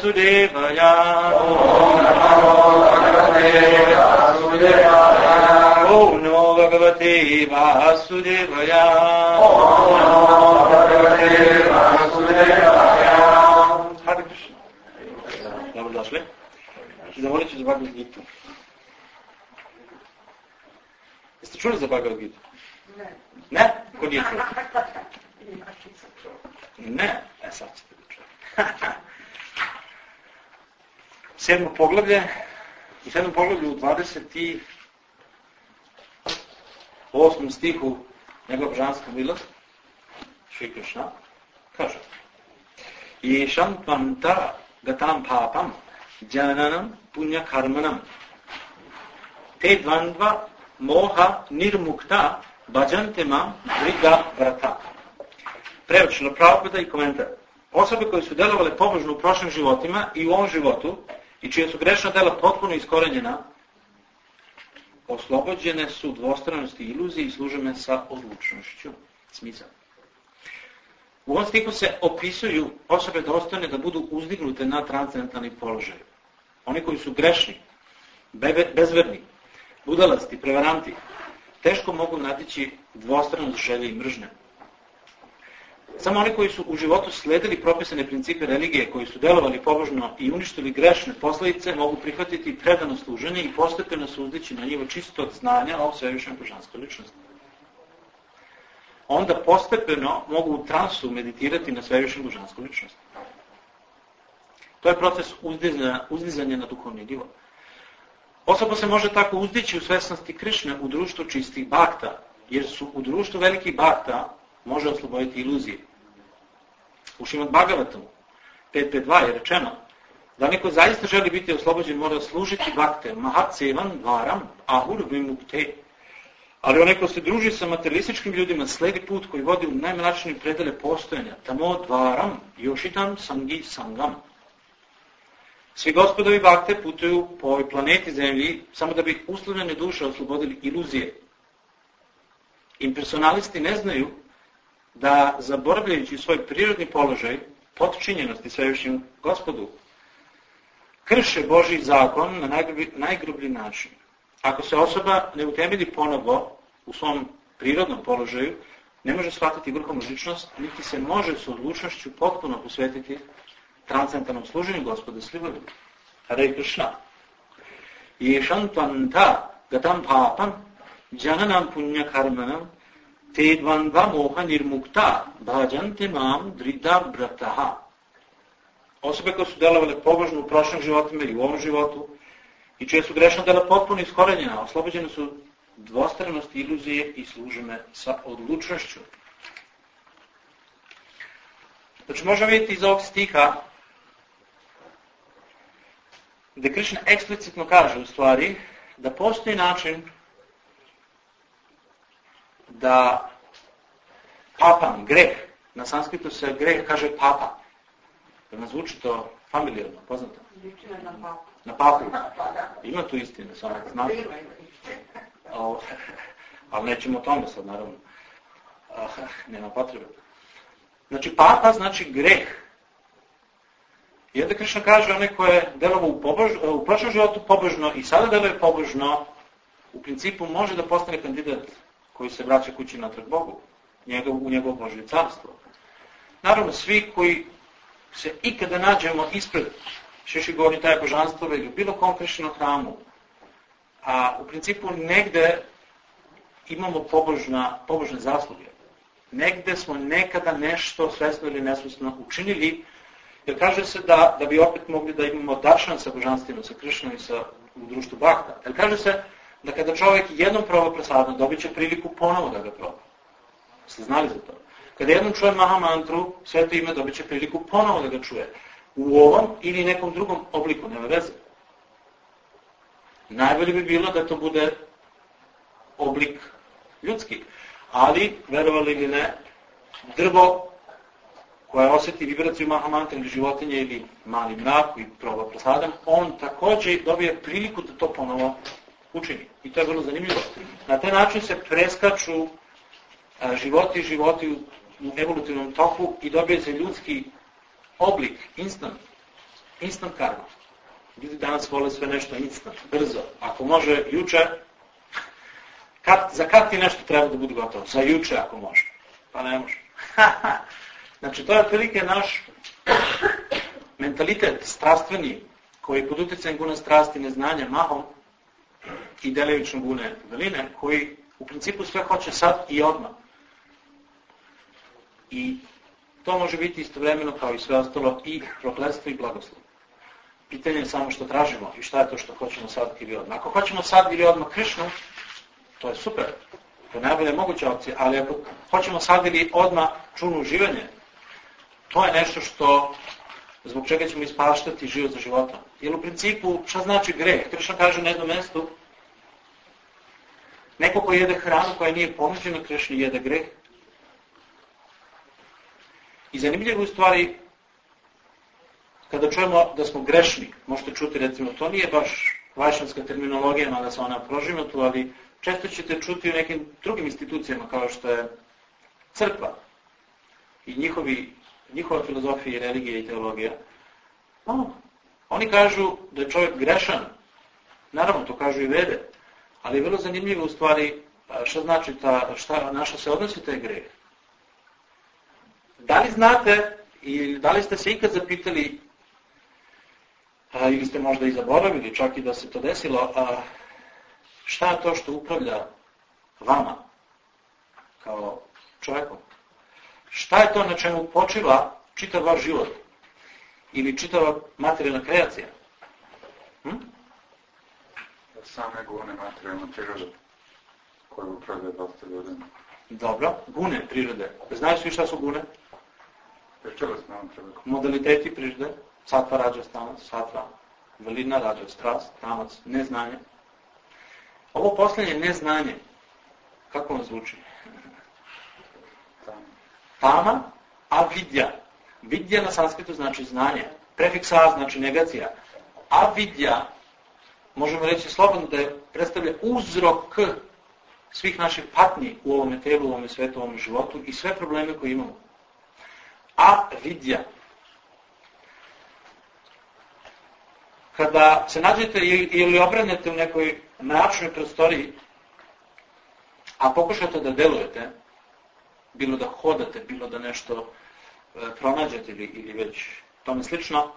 Vasudevaya. Om Namo Bhagavate Vasudevaya. Hare Krishna. Dobrodošli. Zamolit ću za Bhagavad Gitu. Jeste čuli za Bhagavad Gitu? Ne. Ne? Ko nije čuli? Ne? Sad ćete da čuli. 7. poglavlje. U 7. poglavlju u 28. stihu njegova božanska milost, Šri Krishna, kaže: I šantanta gatam papam jananam punya karmanam te dvandva moha nirmukta bhajante mam vriga vrata. Prevočeno Prabhupada i komentar. Osobe koje su delovale pobožno u prošlim životima i u ovom životu i čija su grešna dela potpuno iskorenjena, oslobođene su dvostranosti i iluzije i služene sa odlučnošću. Smisao. U ovom stihu se opisuju osobe dostojne da budu uzdignute na transcendentalni položaj. Oni koji su grešni, bezverni, budalasti, prevaranti, teško mogu nadići dvostranost želje i mržnje. Samo oni koji su u životu sledili propisane principe religije, koji su delovali pobožno i uništili grešne posljedice, mogu prihvatiti predano služenje i postepeno se uzdići na nivo čistog znanja o svevišnjoj božanskoj ličnosti. Onda postepeno mogu u transu meditirati na svevišnjoj božanskoj ličnosti. To je proces uzdizanja na duhovni nivo. Osoba se može tako uzdići u svesnosti Krišne u društvu čistih bhakta, jer su u društvu velikih bhakta može osloboditi iluzije. U Šrimad Bhagavatamu 5.5.2 je rečeno da neko zaista želi biti oslobođen mora služiti bhakte mahatsevan varam ahur vimukte. Ali onaj ko se druži sa materialističkim ljudima sledi put koji vodi u najmračnije predele postojanja tamo dvaram yošitam sangi sangam. Svi gospodovi bhakte putuju po ovoj planeti Zemlji samo da bi uslovljene duše oslobodili iluzije. Impersonalisti ne znaju da, zaboravljajući svoj prirodni položaj, potčinjenosti svevišnjem gospodu, krše Božji zakon na najgrublji način. Ako se osoba ne utemelji ponovo u svom prirodnom položaju, ne može shvatiti vrhovnu ličnost, niti se može s odlučnošću potpuno posvetiti transcendentalnom služenju Gospoda s ljubavlju. Hare Krishna. I šantanta gatam papam jananam punya karmanam te dvandva moha nirmukta bhajante mam drida brataha. Osobe koje su delovale pobožno u prošlim životima i u ovom životu i čije su grešna dela potpuno iskorenjena, oslobođene su dvostranosti, iluzije i služene sa odlučnošću. Znači možemo vidjeti iz ovog stiha gdje Krišna eksplicitno kaže u stvari da postoji način da papam, greh, na sanskritu se greh kaže papa. Da nam zvuči to familijarno, poznato? Na papu. Ima tu istine, samo znate. Ali nećemo o tome sad, naravno. Nema potrebe. Znači, papa znači greh. I onda Krišna kaže, onaj ko je delovao u prošlom životu pobožno i sada deluje pobožno, u principu može da postane kandidat koji se vraća kući natrag Bogu, u njegovo Božje carstvo. Naravno, svi koji se ikada nađemo ispred Šeši Gori taj božanstvo ili u bilo kom Krišnom hramu, a u principu negde imamo pobožne zasluge. Negde smo nekada nešto svesno ili nesvesno učinili, jer kaže se da bi opet mogli da imamo daršan sa božanstvima, sa Krišnom i u društvu bhakta. Jer kaže se da kada čovjek jednom proba prasadno, dobit će priliku ponovo da ga proba. Ste znali za to? Kada jednom čuje Mahamantru, sveto ime, dobit će priliku ponovo da ga čuje. U ovom ili nekom drugom obliku, nema veze. Najbolje bi bilo da to bude oblik ljudski. Ali, verovali ili ne, drvo koje osjeti vibraciju Mahamantra ili životinje ili mali mrak koji proba prasadam, on također dobije priliku da to ponovo učini. I to je vrlo zanimljivo. Na taj način se preskaču životi u evolutivnom toku i dobije se ljudski oblik, instant. Instant karma. Ljudi danas vole sve nešto instant, brzo. Ako može juče, za kad ti nešto treba da bude gotovo? Za juče ako može. Pa ne može. Znači, to je otprilike naš mentalitet strastveni, koji pod utjecajem guna strasti, neznanja, mahom i delimično gune veline, koji u principu sve hoće sad i odmah. I to može biti istovremeno kao i sve ostalo i prokletstvo i blagoslov. Pitanje je samo što tražimo i šta je to što hoćemo sad ili odmah. Ako hoćemo sad ili odmah Krišnu, to je super. To je najbolja moguća opcija, ali ako hoćemo sad ili odmah čunu uživanje, to je nešto što, zbog čega ćemo ispaštati život za životom. Jer u principu, šta znači greh? Krišna kaže na jednom mjestu, neko ko jede hranu koja nije ponuđena Krišni jede greh. I zanimljivo u stvari, kada čujemo da smo grešni, možete čuti recimo, to nije baš vajšnanska terminologija, mada se ona prožima tu, ali često ćete čuti u nekim drugim institucijama kao što je crkva i njihova filozofija i religija i teologija. Oni kažu da je čovjek grešan, naravno to kažu i vede, ali je vrlo zanimljivo u stvari šta znači na što se odnosi taj greh. Da li znate i da li ste se ikad zapitali ili ste možda i zaboravili čak i da se to desilo, šta je to što upravlja vama kao čovjekom? Šta je to na čemu počiva čitav vaš život ili čitava materijalna kreacija? Same gune materijalne prirode koje upravlja dosta ljudima. Dobro, gune prirode. Znaju svi šta su gune? Modaliteti prirode. Satva rađa tamac, satva velina rađa strast, tamac, neznanje. Ovo posljednje neznanje, kako vam zvuči? Tama, avidya. Vidya na sanskritu znači znanje. Prefiks a znači negacija. Avidya, možemo reći slobodno da je predstavlja uzrok svih naših patnji u ovome telu, u ovome svetu, u ovome životu i sve probleme koje imamo. Avidya. Kada se nađete ili obranete u nekoj mračnoj prostoriji, a pokušate da delujete, bilo da hodate, bilo da nešto pronađete ili već tome slično,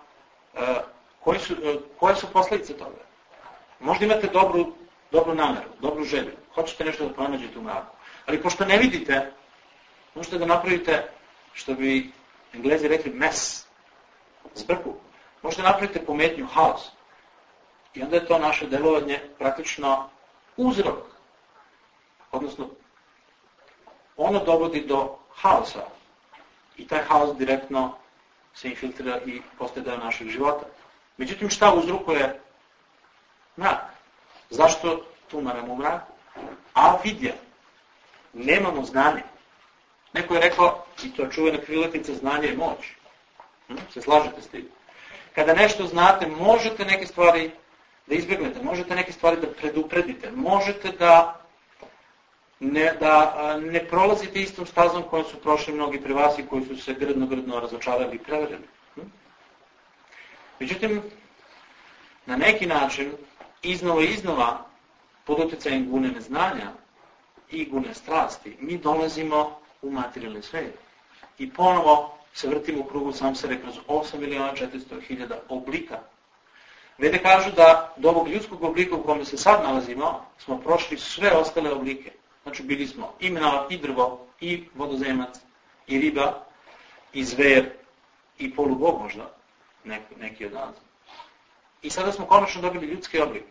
koje su posljedice toga? Možda imate dobru nameru, dobru želju, hoćete nešto da pronađete u mraku, ali pošto ne vidite, možete da napravite, što bi Englezi rekli, mess, zbrku. Možete napraviti pometnju, haos. I onda je to naše delovanje praktično uzrok. Odnosno, ono dovodi do haosa. I taj haos direktno se infiltrira i postaje deo našeg života. Međutim, šta uzrokuje mrak? Zašto tumaramo u mraku? Avidya. Nemamo znanje. Neko je rekao, i to je čuvena krilatica, znanje je moć. Se slažete s tim? Kada nešto znate, možete neke stvari da izbjegnete, možete neke stvari da predupredite, možete da ne prolazite istom stazom kojom su prošli mnogi pre vas i koji su se grdno razočarali i prevarili. Međutim, na neki način, iznova, pod utjecajem gune neznanja i gune strasti, mi dolazimo u materijalni svijet. I ponovo se vrtimo u krugu samsare kroz 8.400.000 oblika. Vede kažu da do ovog ljudskog oblika u kome se sad nalazimo, smo prošli sve ostale oblike. Znači bili smo i mrav, i drvo, i vodozemac, i riba, i zver, i polubog možda, neki od nas. I sada smo konačno dobili ljudski oblik.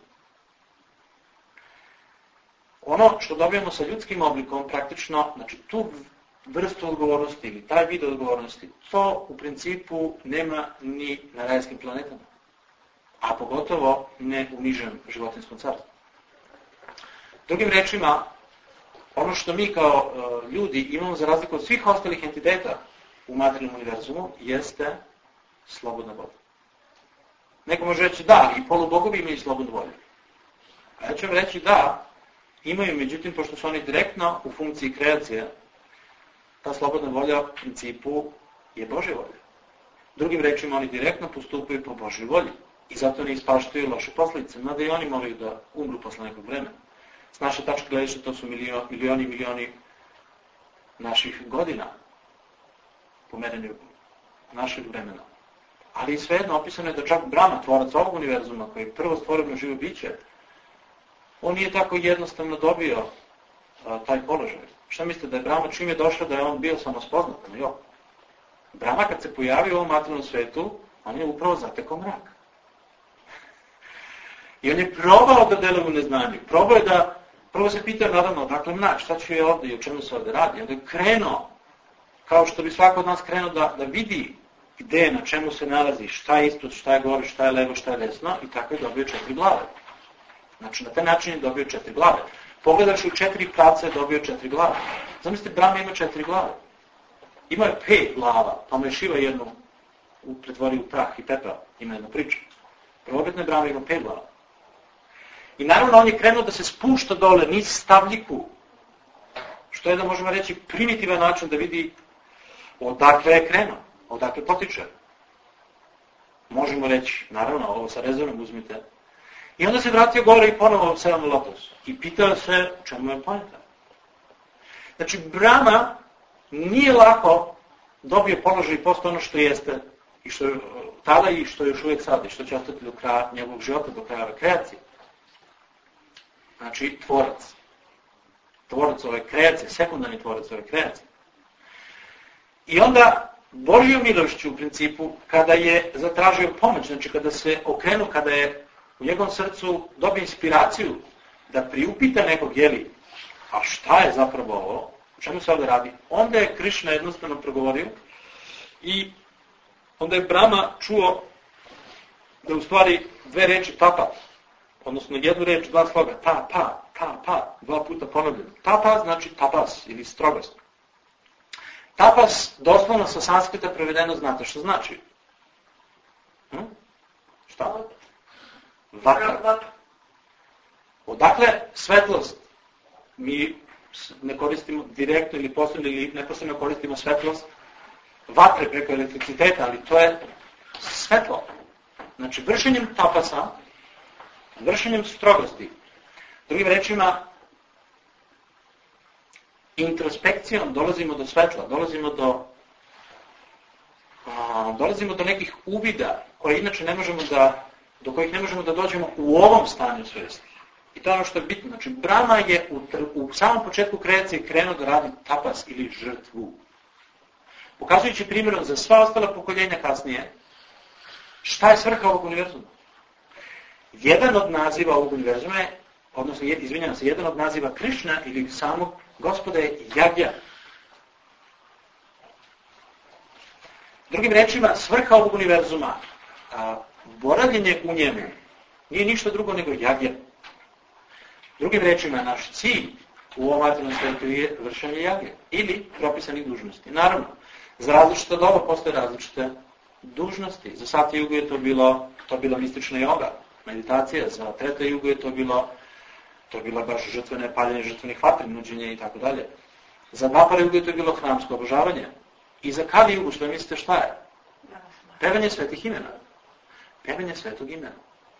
Ono što dobijemo sa ljudskim oblikom, praktično, znači tu vrstu odgovornosti ili taj vid odgovornosti, to u principu nema ni na rajskim planetama, a pogotovo ne u nižem životinskom carstvu. Drugim rečima, ono što mi kao ljudi imamo za razliku od svih ostalih entiteta u materijalnom univerzumu jeste slobodna volja. Neko može reći da, i polubogovi imaju slobodnu volju. A ja ću vam reći da, imaju, međutim, pošto su oni direktno u funkciji kreacije, ta slobodna volja u principu je Božja volja. Drugim rečima, oni direktno postupaju po Božoj volji i zato ne ispaštaju loše posljedice, mada i oni moraju da umru posle nekog vremena. S naše tačke gledišta to su milioni i milioni naših godina po merenju našeg vremena. Ali svejedno opisano je da čak Brahma, tvorac ovog univerzuma, koji je prvo stvoreno živo biće, on nije tako jednostavno dobio taj položaj. Šta mislite, da je Brahma čim je došao da je on bio samospoznatan? Jo. Brahma kad se pojavio u ovom materijalnom svetu, on je upravo zatekao mrak. I on je probao da deluje u neznanju. Prvo se pitao naravno, dakle mrak, šta ću je ovdje i o čemu se ovdje radi. Onda je krenuo, kao što bi svako od nas krenuo da vidi gde, na čemu se nalazi, šta je ispred, šta je gore, šta je levo, šta je desno, i tako je dobio 4 glave. Znači, na taj način je dobio 4 glave. Pogledaš u 4 pravca je dobio 4 glave. Zamislite, Brahma ima 4 glave. Imao je 5 glava, pa mu je Šiva jednu pretvorio u prah i pepeo. Ima jedna priča. Prvobitna Brahma ima 5 glava. I naravno on je krenuo da se spušta dole niz stavljiku, što je da možemo reći primitivan način da vidi odakle je krenuo, odakle potiče. Možemo reći, naravno, ovo sa rezervom uzmite. I onda se vratio gore i ponovo seo na lotos. I pitao se čemu je poenta. Znači, Brahma nije lako dobio položaj i postao ono što jeste, i što je tada i što je još uvijek sada, i što će ostati do kraja njegovog života, do kraja kreacije. Znači, tvorac. Tvorac ove kreacije, sekundarni tvorac ove kreacije. I onda, Božjom milošću u principu, kada je zatražio pomoć, znači kada se okrenuo, kada je u njegovom srcu dobio inspiraciju da priupita nekog, a šta je zapravo ovo, o čemu se ovdje radi, onda je Krišna jednostavno progovorio i onda je Brahma čuo da u stvari 2 reči tapa, odnosno 1 reč, 2 sloga, ta, 2 puta ponovljeno. Tapa znači tapas ili strogost. Tapas doslovno sa sanskrita prevedeno znate što znači? Šta? Vatra. Odakle svetlost? Mi ne koristimo direktno ili posebno ili neposebno koristimo svetlost vatre preko elektriciteta, ali to je svetlo. Znači, vršenjem tapasa, vršenjem strogosti, drugim rečima, introspekcijom dolazimo do svetla, dolazimo do nekih uvida koje inače do kojih ne možemo da dođemo u ovom stanju svijesti. I to je ono što je bitno. Znači, Brahma je u samom početku kreacije krenuo da radi tapas ili žrtvu. Pokazujući primjerom za sva ostala pokoljenja kasnije, šta je svrha ovog univerzuma? Jedan od naziva ovog univerzuma je, odnosno, jedan od naziva Krišna ili samog Gospoda je Jagja. Drugim rečima, svrha ovog univerzuma, boravljenje u njemu, nije ništa drugo nego Jagja. Drugim rečima, naš cilj u ovom materijalnom svijetu je vršenje Jagje ili propisanih dužnosti. Naravno, za različita doba postoje različite dužnosti. Za Satya Jugu je to bila mistična joga, meditacija, za Treta Jugu je to bilo baš paljenje žrtvenih vatri, nuđenje i tako dalje. Za Dvapara Jugu je to bilo hramsko obožavanje. I za Kali Jugu, što mislite šta je? Pevanje svetih imena. Pevanje svetog imena.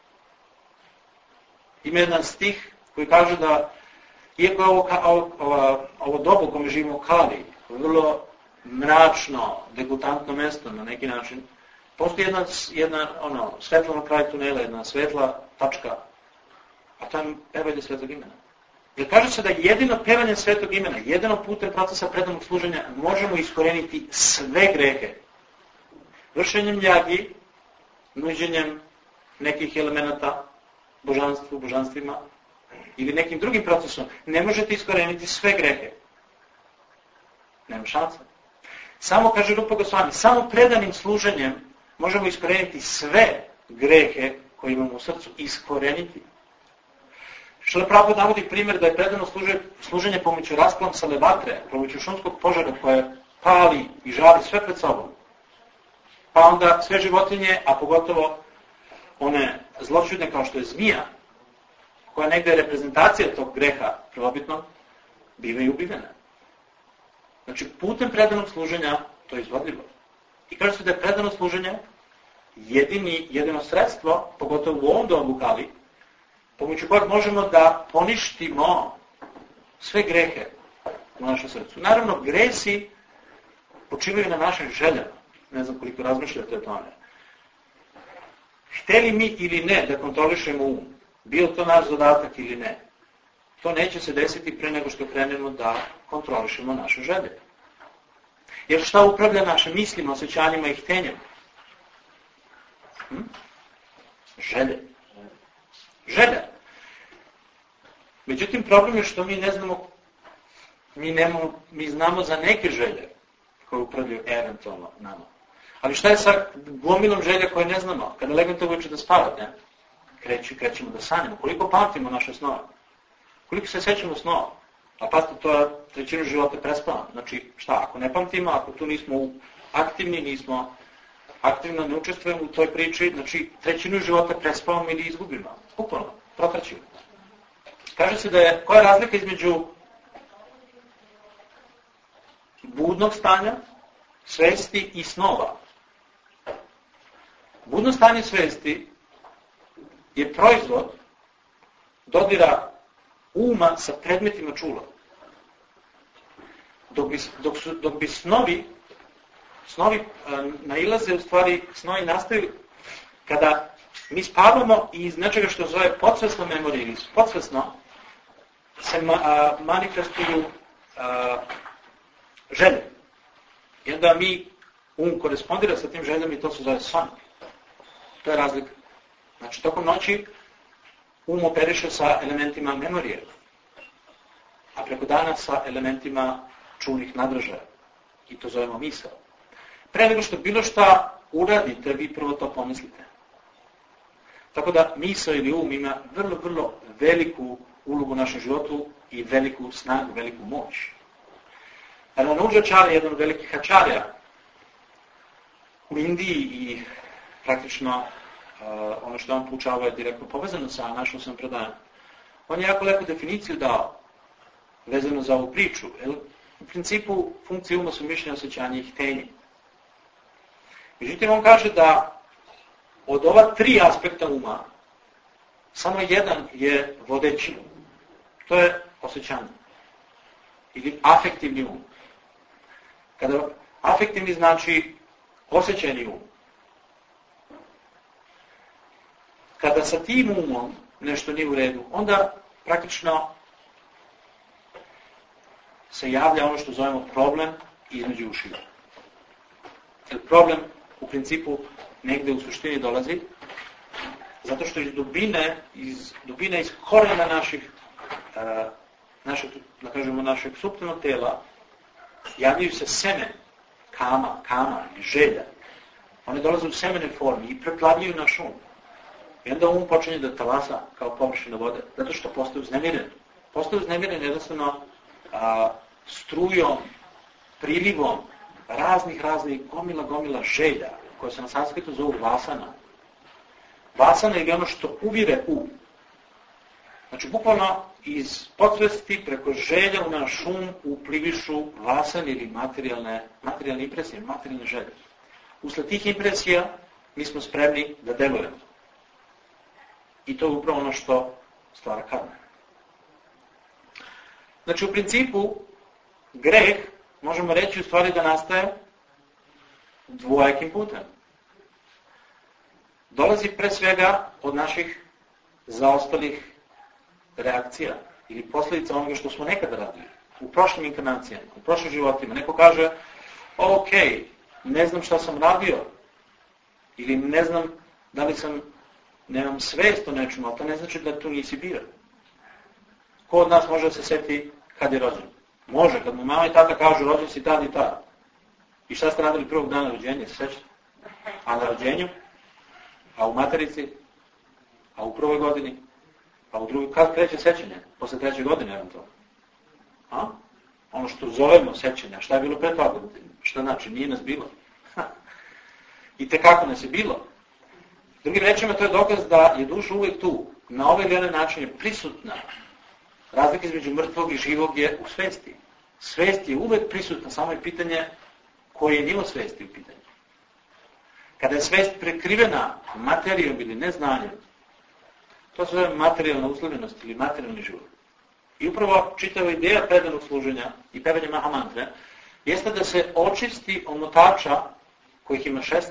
Ima jedan stih koji kaže da, iako je ovo dobu u kome živimo u Kali, vrlo mračno, degutantno mjesto na neki način, postoji jedna svetla na kraju tunela, jedna svetla tačka, a to je pevanje svetog imena. Jer kaže se da jedino pevanje svetog imena, jedino putem procesa predanog služenja možemo iskoreniti sve grehe. Vršenjem jagi, nuđenjem nekih elemenata božanstvima ili nekim drugim procesom, ne možete iskoreniti sve grehe. Nema šanse. Samo, kaže Rupa Gosvami, samo predanim služenjem možemo iskoreniti sve grehe koje imamo u srcu. Iskoreniti. Šrila Prabhupada navodi primjer da je predano služenje pomoću rasplamsale vatre, pomoću šumskog požara koje pali i žali sve pred sobom. Pa onda sve životinje, a pogotovo one zločudne kao što je zmija, koja negdje je reprezentacija tog greha prvobitnog, bivaju ubivene. Znači, putem predanog služenja to je izvodljivo. I kaže se da je predano služenje jedino sredstvo, pogotovo u ovom dobu Kali, pomoću kojeg možemo da poništimo sve grehe u našem srcu. Naravno, gresi počivaju na našim željama. Ne znam koliko razmišljate o tome. Hteli mi ili ne da kontrolišemo um, bio to naš zadatak ili ne, to neće se desiti pre nego što krenemo da kontrolišemo naše želje. Jer šta upravlja našim mislima, osjećanjima i htenjama? Želje. Želja. Međutim, problem je što mi ne znamo, mi znamo za neke želje koje upravljaju eventualno nama. Ali šta je sa gomilom želja koje ne znamo? Kada legnete uveče da spavate, krećemo da sanjamo. Koliko pamtimo naše snove? Koliko se sećamo snova? A pazite, to je trećinu života prespavamo. Znači, šta, ako ne pamtimo, ako tu nismo aktivni, nismo aktivno ne učestvujemo u toj priči, znači trećinu života prespavamo ili izgubimo. Bukvalno, protraćimo. Kaže se da je, koja je razlika između budnog stanja, svesti i snova? Budno stanje svesti je proizvod dodira uma sa predmetima čula. Dok bi snovi nailaze, u stvari snovi nastaju kada mi spavamo i iz nečega što zove podsvesno memorije ili podsvesno se manifestuju želje. I onda um korespondira sa tim željama i to se zove san. To je razlika. Znači, tokom noći operiše sa elementima memorije, a preko dana sa elementima čulnih nadražaja. I to zovemo misao. Pre nego što bilo šta uradite, vi prvo to pomislite. Tako da misao ili ima vrlo, vrlo veliku ulogu u našem životu i veliku snagu, veliku moć. Ramanujačarya, jedan od velikih ačarja u Indiji i praktično ono što on poučava je direktno povezano sa našom sampredajem. On je jako lepu definiciju dao vezano za ovu priču. U principu funkcije uma su mišljenje, osjećanje i htenje. Međutim, on kaže da od ova tri aspekta uma samo jedan je vodeći. To je osjećanje. Ili afektivni um. Kada afektivni znači osjećajni um. Kada sa tim umom nešto nije u redu, onda praktično se javlja ono što zovemo problem između ušiju. Jer problem u principu negde u suštini dolazi zato što iz dubine iz korijena našeg suptilnog tela javljaju se seme, kama i želja. One dolaze u semene formi i preplavljaju naš um. I onda počinje da talasa kao površina vode, zato što postaje uznemiren. Postaje uznemiren jednostavno strujom, prilivom raznih gomila želja, koje se na sanskritu zovu vasana. Vasana je ono što uvire Znači, bukvalno iz podsvesti preko želja u naš uplivišu vasan ili materijalne impresije, materijalne želje. Usled tih impresija mi smo spremni da delujemo. I to je upravo ono što stvara karma. Znači, u principu, greh, možemo reći u stvari da nastaje dvojakim putem. Dolazi pre svega od naših zaostalih reakcija ili posljedica onoga što smo nekada radili. U prošlim inkarnacijama, u prošlim životima. Neko kaže, ok, ne znam šta sam radio ili ne znam da li nemam svest o nečemu, ali to ne znači da tu nisi bio. Ko od nas može da se seti kad je rođen? Može, kad mu mama i tata kažu rođen si tad i tad. I šta ste radili prvog dana rođenja, se sećate? A na rođenju? A u materici? A u prvoj godini? A u drugoj? Kad kreće sećanje? Posle 3. godine, eventualno. Ono što zovemo sećanja, šta je bilo pre toga? Šta znači? Nije nas bilo. I tekako nas je bilo. Drugim rečima, to je dokaz da je duša uvijek tu. Na ovaj ili onaj način je prisutna. Razlika između mrtvog i živog je u svesti. Svest je uvijek prisutna, samo je pitanje koje je nivo svesti u pitanju. kada je svest prekrivena materijom ili neznanjem, to se zove materijalna uslovljenost ili materijalni život. I upravo čitava ideja predanog služenja i pevanja Mahamantre jeste da se očisti omotača, kojih ima 16,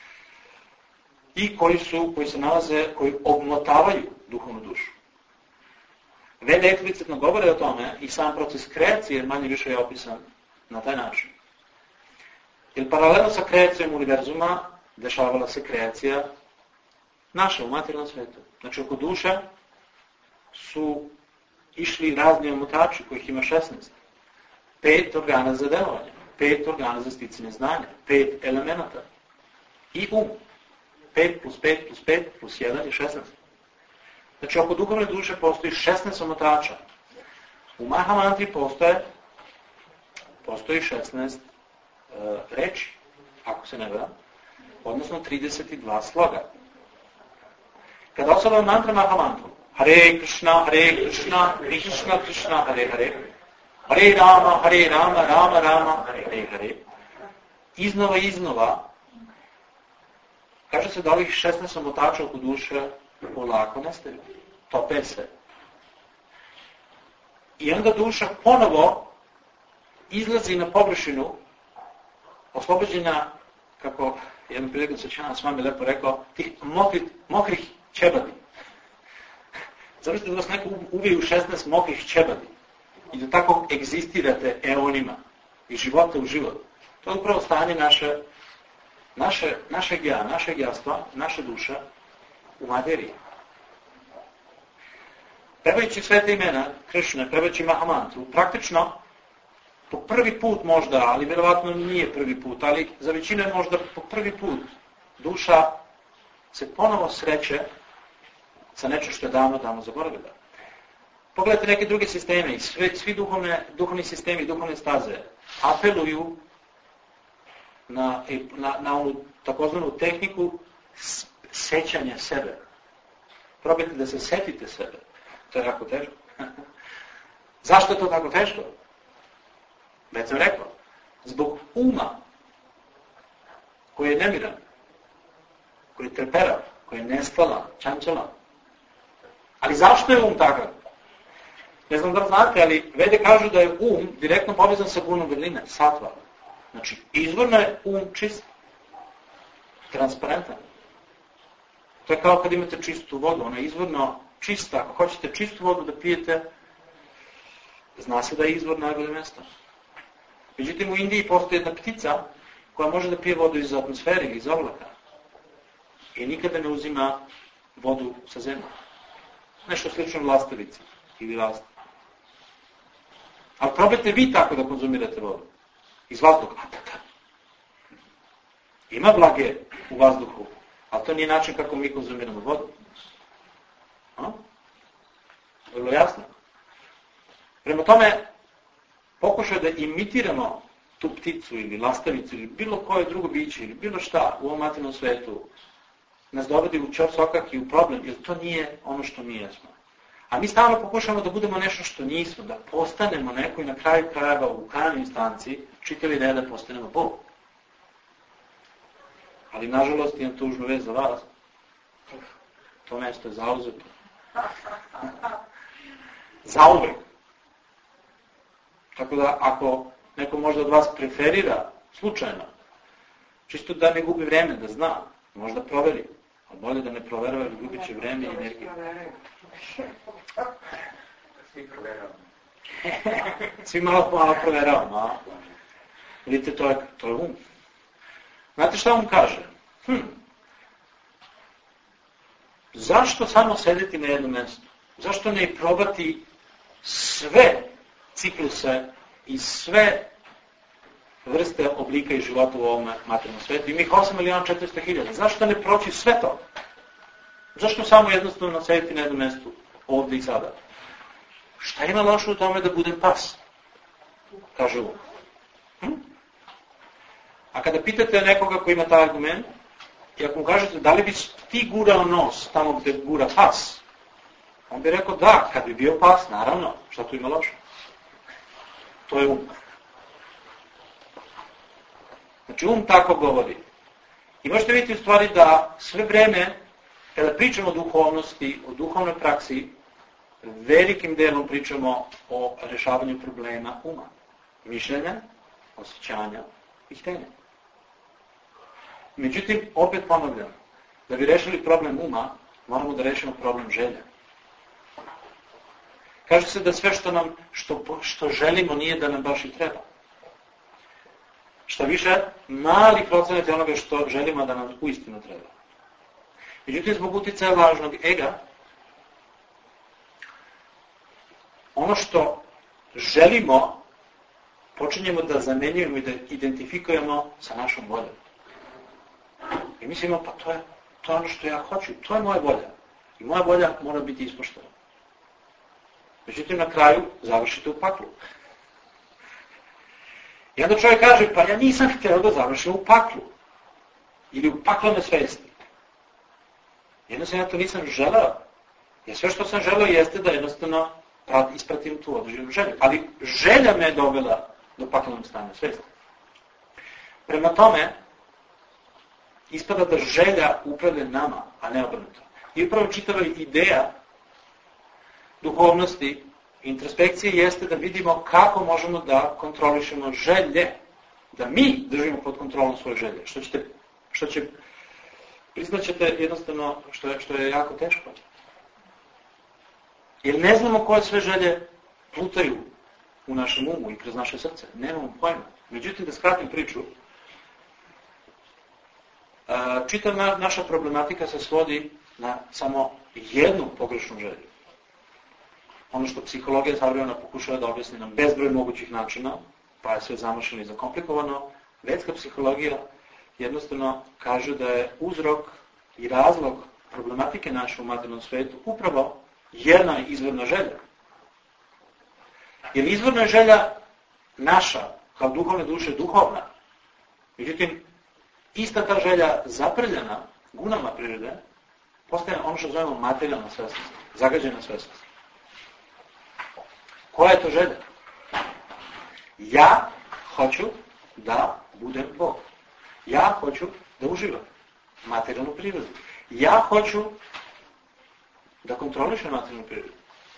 i koji se nalaze, koji obmotavaju duhovnu dušu. Vede eksplicitno govore o tome i sam proces kreacije manje više je opisan na taj način. Jer paralelno sa kreacijom univerzuma dešavala se kreacija naša u materijalnom svetu. Znači oko duše su išli razni omotači kojih ima 16. 5 organa za delovanje, 5 organa za sticanje znanja, 5 elemenata i 5 plus 5 plus 5 plus 1 je 16. Znači oko duhovne duše postoji 16 omotača. U Mahamantri postoji 16 reči, ako se ne varam, odnosno 32 sloga. Kada osoba mantra Mahamantru, Hare Krishna, Krishna Krishna, Hare Hare, Hare Rama, Rama Rama, Hare Hare, iznova, kaže se da ovih 16 omotača oko duše polako nestaju, tope se. I onda duša ponovo izlazi na površinu, oslobođena, kako jednom prilikom se Čana s vami lepo rekao, tih mokrih ćebadi. Zamislite da vas neko uvije u 16 mokrih ćebadi i da tako egzistirate eonima i života u život. To je upravo stanje našeg jastva, naše duše u materiji. Pevajući svete imena Krišne, pevajući Mahamantru, praktično po prvi put možda, ali vjerovatno nije prvi put, ali za većinu je možda po prvi put duša se ponovo sreće sa nečim što je davno zaboravila. Pogledajte neke druge sisteme i svi duhovni sistemi, duhovne staze apeluju na onu takozvanu tehniku sećanja sebe. Probajte da se setite sebe. To je jako teško. Zašto je to tako teško? Već sam rekao. Zbog uma koji je nemiran, koji je trperav, koji je nestalan, čančalan. Ali zašto je takav? Ne znam da li znate, ali Vede kažu da je direktno povezan sa gunom vrline, satva. Znači, izvorno je čist, transparentan. To je kao kad imate čistu vodu, ona je izvorno čista. Ako hoćete čistu vodu da pijete, zna se da je izvor najbolje mjesto. Međutim, u Indiji postoji jedna ptica koja može da pije vodu iz atmosfere, iz oblaka. I nikada ne uzima vodu sa zemlje. Nešto slično lastavici ili lasta. Ali probajte vi tako da konzumirate vodu. Iz vazduha. Ima vlage u vazduhu, ali to nije način kako mi konzumiramo vodu. Vrlo jasno. Prema tome, pokušaj da imitiramo tu pticu ili lastavicu ili bilo koje drugo biće ili bilo šta u ovom materijalnom svetu nas dovodi u čor sokak i u problem, jer to nije ono što mi jesmo. A mi stalno pokušamo da budemo nešto što nismo, da postanemo neko i na kraju krajeva u krajnjoj instanci čitava ideja da postanemo Bog. Ali nažalost imam tužnu vest za vas. To mesto je zauzeto. Zauvek. Tako da ako neko možda od vas preferira slučajno, čisto da ne gubi vreme, da zna, možda proveri. Ali bolje da ne proverava, jer gubit će vreme i energiju. Svi proveravamo. Svi malo proveravamo. Vidite, to je Znate šta kaže? Zašto samo sedeti na jednom mjestu? Zašto ne probati sve cikluse i sve vrste oblika i života u ovom materijalnom svijetu? Ima ih 8.400.000. Zašto ne proći sve to? Zašto samo jednostavno sedeti na jednom mjestu, ovdje i sada? Šta ima loše u tome da budem pas? Kaže on. A kada pitate nekoga ko ima taj argument, i ako mu kažete da li bi ti gurao nos tamo gdje gura pas, on bi rekao da, kad bi bio pas, naravno, šta tu ima loše? To je Znači tako govori. I možete vidjeti u stvari da sve vreme, kada pričamo o duhovnosti, o duhovnoj praksi, velikim delom pričamo o rješavanju problema uma, mišljenja, osjećanja i htenja. Međutim, opet ponavljam, da bi rešili problem uma, moramo da rešimo problem želja. Kaže se da sve što želimo nije da nam baš i treba. Šta više, mali procenat je onoga što želimo da nam uistinu treba. Međutim, zbog uticaja lažnog ega, ono što želimo, počinjemo da zamenjujemo i da identifikujemo sa našom voljom. I mislimo, pa to je ono što ja hoću, to je moja volja. I moja volja mora biti ispoštovana. Međutim, na kraju završite u paklu. I onda čovjek kaže, pa ja nisam htio da završim u paklu. Ili u paklone svesti. Jednostavno ja to nisam želeo. Jer sve što sam želeo jeste da jednostavno ispratim tu određenu želju. Ali želja me je dovela do paklenog stanja svesti. Prema tome, ispada da želja upravlja nama, a ne obrnuto. I upravo čitava ideja duhovnosti, introspekcije jeste da vidimo kako možemo da kontrolišemo želje, da mi držimo pod kontrolom svoje želje. Što će priznaćete jednostavno što je jako teško. Jer ne znamo koje sve želje plutaju u našem umu i kroz naše srce. Nemamo pojma. Međutim, da skratim priču, čitava naša problematika se svodi na samo jednu pogrešnu želju. Ono što psihologija savremena pokušava da objasni nam bezbroj mogućih načina, pa je sve zamašeno i zakomplikovano, vedska psihologija jednostavno kaže da je uzrok i razlog problematike naše u materijalnom svetu upravo jedna izvorna želja. Jer izvorna je želja naša, kao duhovne duše, duhovna. Međutim, ista ta želja zaprljena gunama prirode postaje ono što zovemo materijalna svesnost, zagađena svesnost. Koja je to želja? Ja hoću da budem Bog. Ja hoću da uživam materijalnu prirodu. Ja hoću da kontrolišem materijalnu prirodu.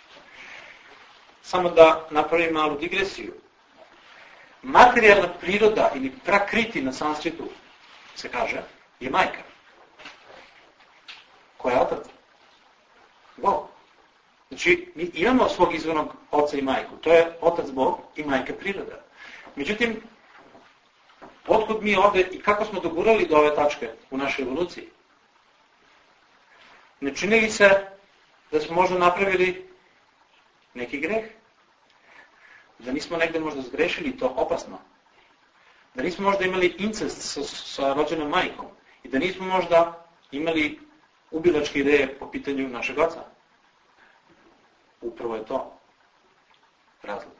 Samo da napravim malu digresiju. Materijalna priroda ili prakriti na sanskritu se kaže je majka. Koja je otac? Bog. Znači, mi imamo svog izvornog oca i majku. To je otac Bog i majka priroda. Međutim, otkud mi ovde i kako smo dogurali do ove tačke u našoj evoluciji? Ne čini li se da smo možda napravili neki greh? Da nismo negde možda zgrešili, to opasno? Da nismo možda imali incest sa rođenom majkom? I da nismo možda imali ubilačke ideje po pitanju našeg oca? Upravo je to razlog.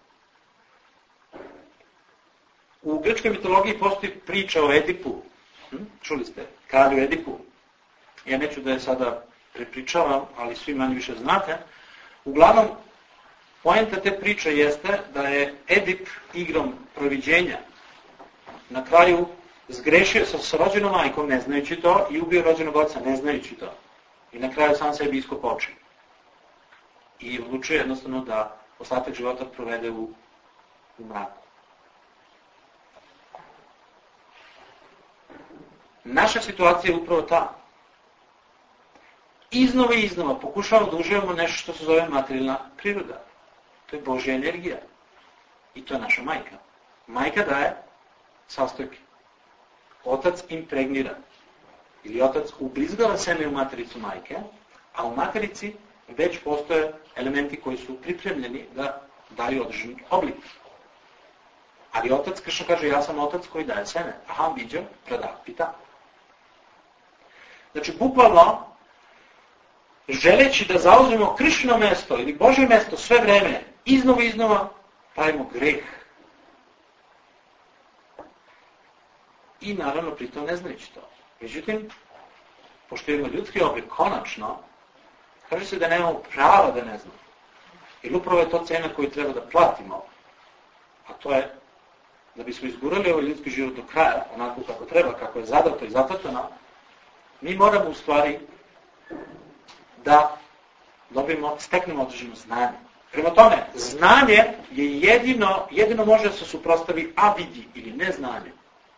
U grčkoj mitologiji postoji priča o Edipu. Čuli ste? Kralju Edipu. Ja neću da je sada prepričavam, ali svi manje više znate. Uglavnom, poenta te priče jeste da je Edip igrom proviđenja na kraju zgrešio sa rođenom majkom, ne znajući to, i ubio rođenog oca, ne znajući to. I na kraju sam sebi iskopao oči. I odlučuje jednostavno da ostatak života provede u mraku. Naša situacija je upravo ta. Iznova i iznova pokušavamo da uživamo nešto što se zove materijalna priroda. To je Božja energija. I to je naša majka. Majka daje sastojke. Otac impregnira. Ili otac ubrizgava seme u matericu majke, a u materici već postoje elementi koji su pripremljeni da daju određen oblik. Ali otac, Kršna kaže, ja sam otac koji daje seme. Aham viđa, prada, pita. Znači, bukvalno, želeći da zauzmemo Kršno mesto ili Božje mesto sve vreme, iznova i iznova, pravimo greh. I naravno, pritom ne znajući to. Međutim, pošto imamo ljudski oblik, konačno, kaže se da nemamo prava da ne znamo. Jer upravo je to cena koju treba da platimo. A to je da bismo izgurali ovaj ljudski život do kraja, onako kako treba, kako je zadato i zacrtano, mi moramo u stvari da steknemo određeno znanje. Prema tome, znanje je jedino može da se suprotstavi avidi ili neznanje,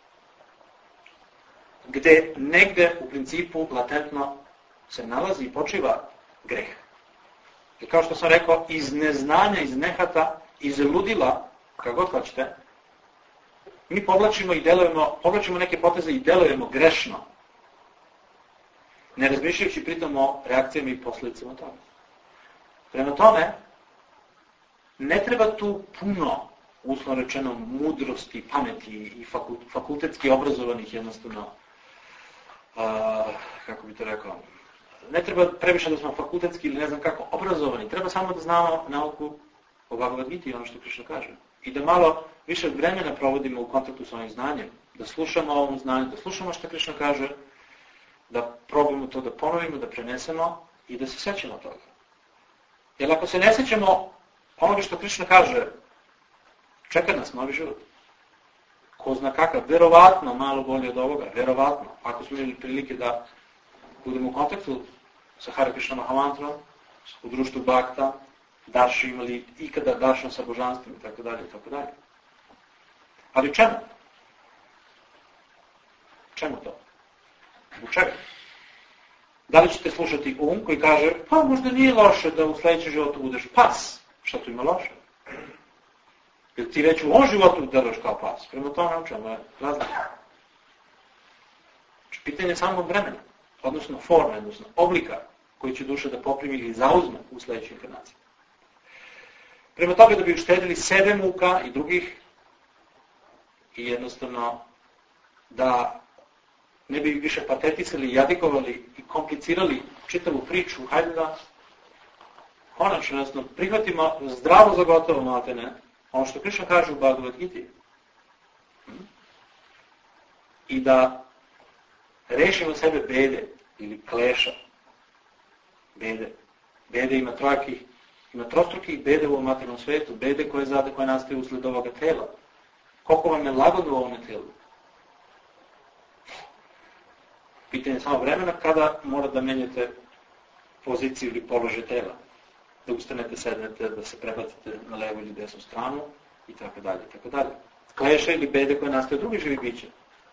gde negde u principu latentno se nalazi i počiva greh. I kao što sam rekao, iz neznanja, iz nehata, iz ludila, kako god hoćete, mi povlačimo neke poteze i delujemo grešno, ne razmišljajući pritom o reakcijama i posledicama toga. Prema tome, ne treba tu puno, uslovno rečeno, mudrosti, pameti i fakultetski obrazovanih jednostavno, kako bi to rekao, ne treba previše da smo fakultetski ili ne znam kako obrazovani, treba samo da znamo nauku o Bhagavad Gita i ono što Krishna kaže. I da malo više vremena provodimo u kontaktu s ovim znanjem, da slušamo o ovom znanju, da slušamo što Krishna kaže, da probamo to da ponovimo, da prenesemo i da se sećamo toga. Jer ako se ne sećamo onoga što Krishna kaže, čeka nas novi život. Ko zna kakav, verovatno malo bolje od ovoga, verovatno. Ako smo imali prilike da budemo u kontaktu sa Hare Krishna Mahamantrom, u društvu Bhakta, darši imali ikada daršan sa božanstvima, itd., itd. Ali čemu? Čemu to? Zbog čega? Da li ćete slušati koji kaže, pa možda nije loše da u sljedećem životu budeš pas. Šta tu ima loše? Jer ti već u ovom životu deluješ kao pas. Prema tome naučamo je razlika. Znači, pitanje je samo vremena, odnosno forme, odnosno oblika koji će duša da poprimi ili zauzme u sljedećoj inkarnaciji. Prema toga da bi uštedili sebe muka i drugih i jednostavno da ne bi više patetisali, jadikovali i komplicirali čitavu priču, hajde da konačno prihvatimo zdravo za gotovo maltene ono što Krishna kaže u Bhagavad Gita i da rešimo sebe bede ili kleša. Bede ima trostrukih bede u ovom materijalnom svetu, bede koje nastaju usled ovoga tela. Koliko vam je lagodno u ovome telu? Pitanje je samo vremena kada mora da menjate poziciju ili položaj tela. Da ustanete, sednete, da se prebacite na levu ili desnu stranu i tako dalje, tako dalje. Kleša ili bede koje nastaju drugi živi biće.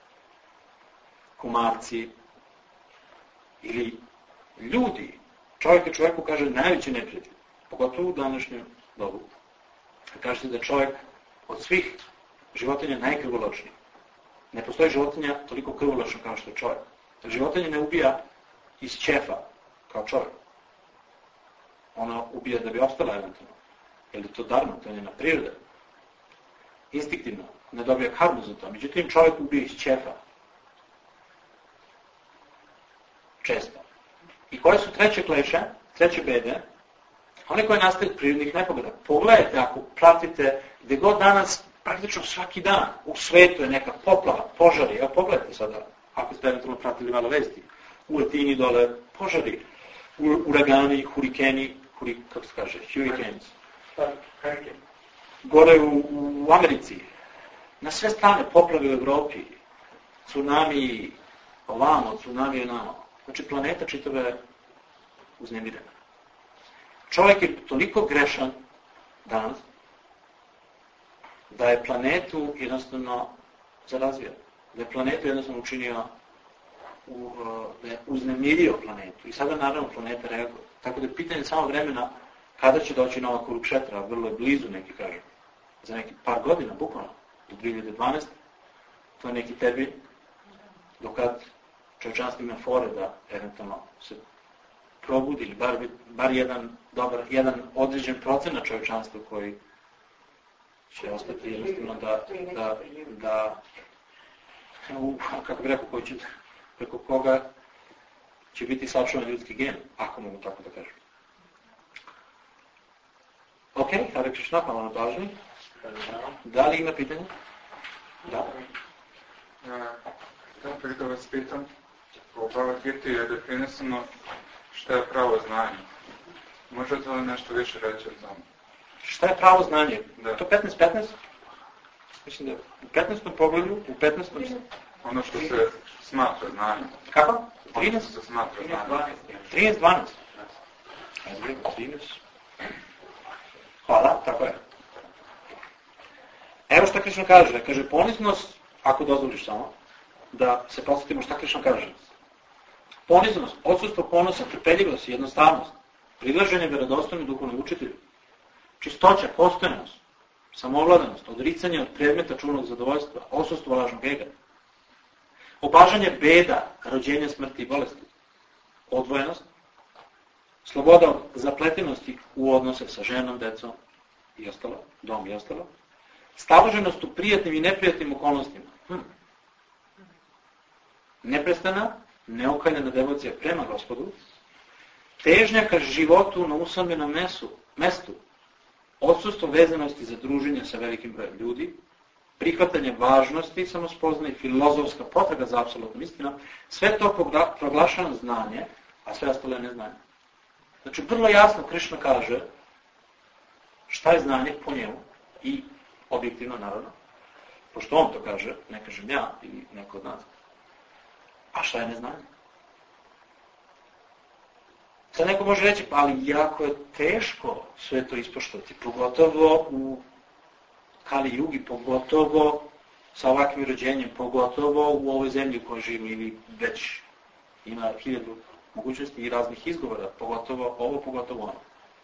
Kumarci ili ljudi. Čovjek čovjeku kaže najveći neprijatelj, pogotovo u današnjem dobu. Kažete da je čovjek od svih životinja najkrvoločniji. Ne postoji životinja toliko krvoločna kao što je čovjek. Životinja ne ubija iz ćefa kao čovjek. Ona ubija da bi opstala eventualno. Jer je to dharma, to je njena priroda. Instinktivno, ne dobija karmu za to. Međutim, čovjek ubija iz ćefa. Često. I koje su treće kleše, treće bede? One koje nastaju od prirodnih nepogoda. Pogledajte, ako pratite, gdje god danas, praktično svaki dan, u svetu je neka poplava, požari. Evo pogledajte sada, ako ste eventualno pratili malo vesti. U Latini dole požari, uragani, hurikeni, kako se kaže, hurricanes. Gore u Americi. Na sve strane poplave u Evropi. Tsunami ovamo, tsunami onamo. Znači, planeta čitava je uznemirena. Čovjek je toliko grešan danas da je planetu jednostavno zarazio. Da je planetu jednostavno učinio, da je uznemirio planetu. I sada naravno planeta reaguje. Tako da je pitanje samo vremena kada će doći nova Kurukšetra, vrlo je blizu neki kažu. Za neki par godina, bukvalno, do 2012. To je neki termin, dokad čovječanstvo ima fore da eventualno se probudi ili bar jedan određen procenat čovječanstva koji će ostati jednostavno da kako bih rekao, koji će, preko koga će biti sačuvan ljudski gen, ako mogu tako da kažem. Ok, Hare Krishna, hvala na pažnji. Da li ima pitanja? Da. Prije da vas pitam, u Bhagavad Gita je definisano šta je pravo znanje. Možete li nešto više reći o tome? Šta je pravo znanje? Da. To 15-15? Mislim da u 15. poglavlju, u 15. Ono što se smatra znanjem. Kako? 13? Ono što se smatra znanjem. 13-12. 13. Hvala, tako je. Evo što Krišna kaže. Kaže, poniznost, ako dozvoliš samo, da se podsjetimo šta Krišna kaže. Poniznost, odsustvo ponosa, trpeljivost i jednostavnost, prilaženje vjerodostojnom duhovnom učitelju, čistoća, postojanost, samovladanost, odricanje od predmeta čulnog zadovoljstva, odsustvo lažnog ega, opažanje beda, rođenja, smrti i bolesti, odvojenost, sloboda od zapletenosti u odnose sa ženom, decom i ostalo, dom i ostalo, staloženost u prijatnim i neprijatnim okolnostima, neprestana, neokaljena devocija prema Gospodu, težnja ka životu na usamljenom mestu, odsustvo vezanosti za druženje sa velikim brojem ljudi, prihvatanje važnosti samospoznaje i filozofska potraga za apsolutnom istinom, sve to proglašano znanje, a sve ostalo je neznanje. Znači, vrlo jasno Krišna kaže šta je znanje po njemu i objektivno, naravno, pošto on to kaže, ne kažem ja ili neko od nas. A šta je neznanje? Sad neko može reći, pa ali jako je teško sve to ispoštovati, pogotovo u Kali Jugi, pogotovo sa ovakvim rođenjem, pogotovo u ovoj zemlji u kojoj živimo ili već ima 1000 mogućnosti i raznih izgovora, pogotovo ovo, pogotovo ono.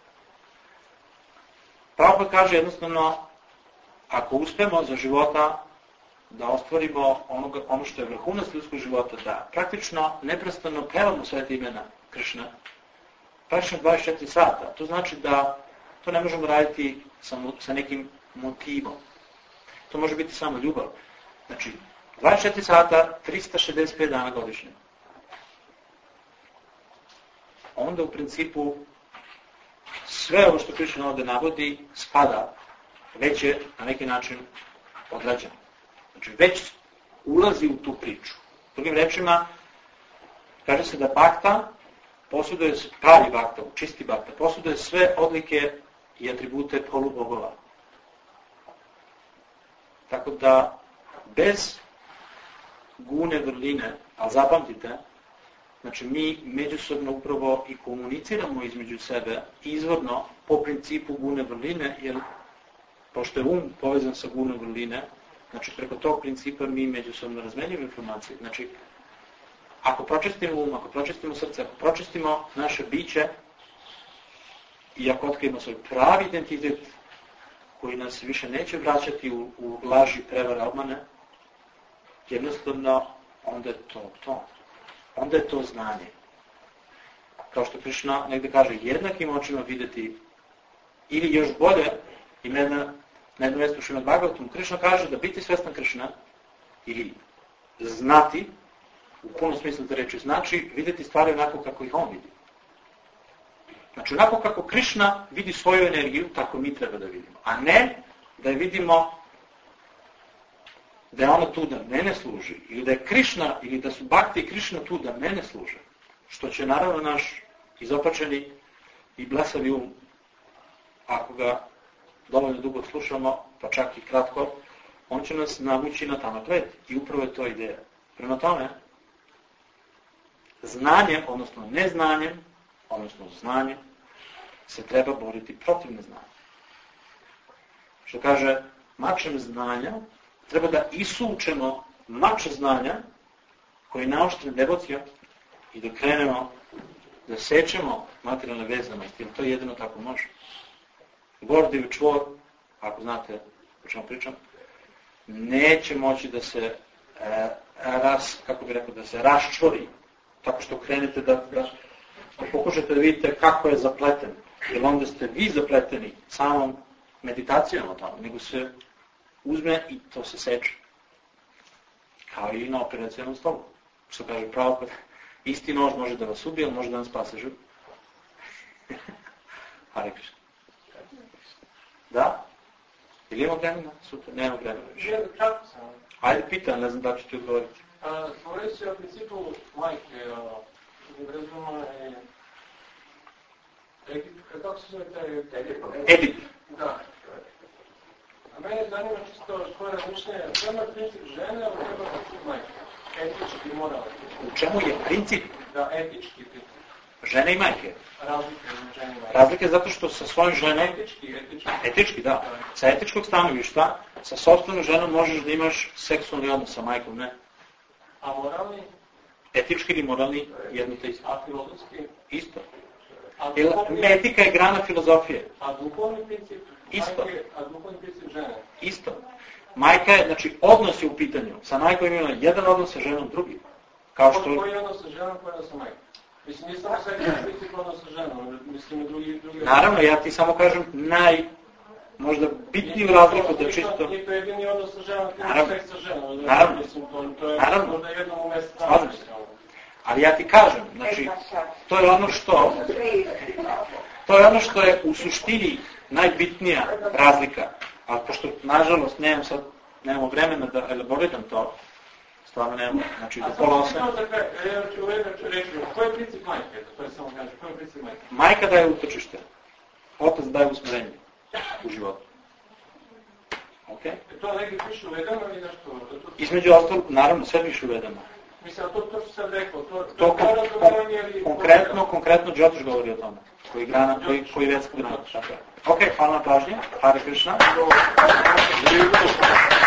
Prabhupada kaže jednostavno, ako uspemo za života da ostvarimo ono što je vrhunac ljudskog života, da praktično neprestano pevamo sve te imena Krišna, praktično 24 sata. To znači da to ne možemo raditi sa nekim motivom. To može biti samo ljubav. Znači, 24 sata, 365 dana godišnje. Onda u principu sve ovo što Krišna ovdje navodi spada, već je na neki način odrađeno. Znači, već ulazi u tu priču. Drugim rečima, kaže se da bakta posjeduje, pravi bakta, čisti bakta, posjeduje sve odlike i atribute polubogova. Tako da, bez gune vrline, ali zapamtite, znači mi međusobno upravo i komuniciramo između sebe izvorno po principu gune vrline, jer pošto je povezan sa gunom vrline, znači preko tog principa mi međusobno razmenjujemo informacije. Znači, ako pročistimo ako pročistimo srce, ako pročistimo naše biće i ako otkrijemo svoj pravi identitet koji nas više neće vraćati u laži, prevare, obmane, jednostavno onda je to. Onda je to znanje. Kao što Krišna negdje kaže, jednakim očima vidjeti ili još bolje, i na jednom mjestu Šrimad Bhagavatam, Krišna kaže da biti svjestan Krišna ili znati, u punom smislu te reči, znači vidjeti stvari onako kako ih on vidi. Znači onako kako Krišna vidi svoju energiju, tako mi treba da vidimo. A ne da je vidimo da je ona tu da mene služi, ili da je Krišna, ili da su Bhakti i Krišna tu da mene služe. Što će naravno naš izopačeni i blesavi ako ga dovoljno dugo slušamo, pa čak i kratko, on će nas navući na tanak led. I upravo je to ideja. Prema tome, znanjem, odnosno neznanjem, odnosno znanjem, se treba boriti protiv neznanja. Što kaže, mačem znanja, treba da isučemo mač znanja koji naoštre devocija i da krenemo da sečemo materijalne vezanosti, jer to jedino tako može. Gordijev čvor, ako znate o čemu pričam, neće moći da se da se raščvori, tako što krenete da pokušate da vidite kako je zapleten, jer onda ste vi zapleteni samom meditacijom o tome, nego se uzme i to se seče. Kao i na operacijalnom stolu. Što kaže Prabhupada, isti nož može da vas ubije, ali može da vam spase život. Hare Krishna. Da? Ili imamo vremena? Super, nema vremena više. Ajde pitan, ne znam da ću ti odgovoriti. Govorit će o principu majke, razumno je... Kako se zove taj... Edip. Da. A mene zanima čisto koje razmišljanje, treba princip žene, ali treba princip majke. Etički, moralni. U čemu je princip? Da, etički princip. Žene i majke. Razlike između žene i majke. Razlike zato što sa svojom ženom... Etički, da. Sa etičkog stanovišta, sa sopstvenom ženom možeš da imaš seksualni odnos, sa majkom ne. A moralni? Etički ili moralni, jedno te isto. A filozofski? Isto. Etika je grana filozofije. A duhovni princip? Isto. A duhovni princip žene? Isto. Majka je, znači, odnos je u pitanju. Sa majkom ima jedan odnos, sa ženom drugi. Kao što... Koji je odnos sa ženom, koji je odnos sa majkom? Mislim, nije samo sve princip odnos sa ženom, mislim i drugi... Naravno, ja ti samo kažem možda bitniju razliku da čisto... Nije to jedini odnos sa ženom, ti je seks sa ženom. Naravno. Mislim, to je možda jednom u mjesecu. Ali ja ti kažem, znači, to je ono što je u suštini najbitnija razlika. Ali pošto, nažalost, nemamo vremena da elaboriram to, stvarno nemamo, znači do pola 8. Ja ću reći, koji je princip majke? To je samo kaže, koji je princip majke? Majka daje utočište, otac daje usmjerenje u životu. Okay? To negdje piše u vedama ili nešto? Između ostalog, naravno, sve piše u vedama. Mislim, to što sam rekao, to konkretno Džotiš govori o tome, koji vedska grana. Ok, hvala na pažnji. Hare Krishna.